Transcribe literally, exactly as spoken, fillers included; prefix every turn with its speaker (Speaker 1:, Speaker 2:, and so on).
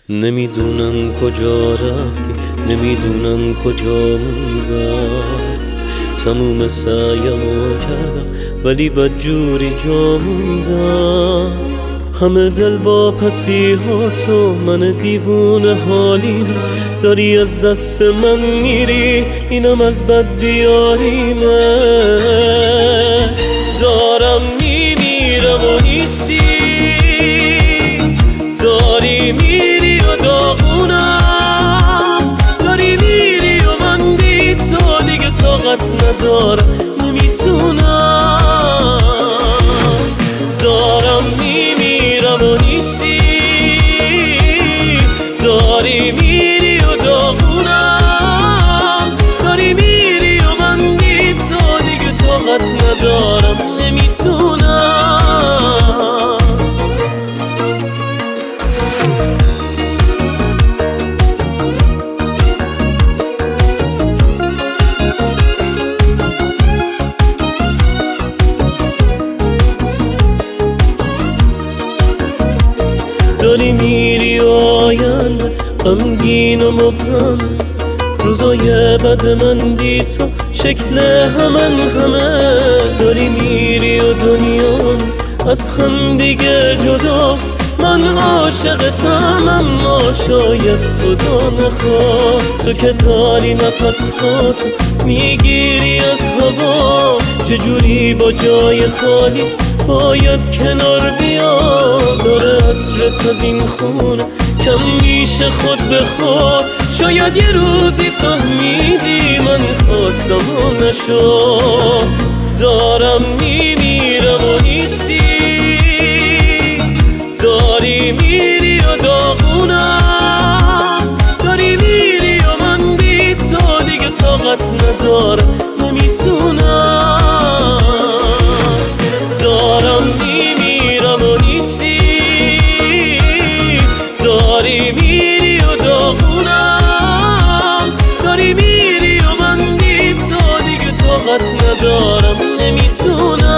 Speaker 1: نمیدونم کجا رفتی، نمیدونم کجا موندم. تموم سعیمو کردم ولی بدجوری جا موندم. همه دل با پسیهاتو، من دیوونه حالیم. داری از دست من میری، اینم از بد بیاریمه. دارم میمیرم و نیستی، داری میری و داغونم. داری میری و من بی تو دیگه طاقت ندارم، نمیتونم. دارم میمیرم و نیستی، داری میری و داغونم. داری میری و من بی تو دیگه طاقت ندارم، نمیتونم. داری میری و آینده غمگین و مبهم. روزای بد من بی تو شکل همن همه. داری میری و دنیا از هم دیگه جداست. من عاشقتم اما شاید خدا نخواست. تو که داری نفساتو میگیری از هوا، چجوری با جای خالیت باید کنار بیاد. داره عطرت از این خونه کم میشه خود به خود. شاید یه روزی فهمیدی من خواستم و نشد. دارم میمیرم و نیستی، داری میری و داغونم. داری میری و من بی تو دیگه طاقت ندارم، نمیتونم. دارم میمیرم و نیستی، داری میری و داغونم. داری میری و من بی تو دیگه طاقت ندارم، نمیتونم.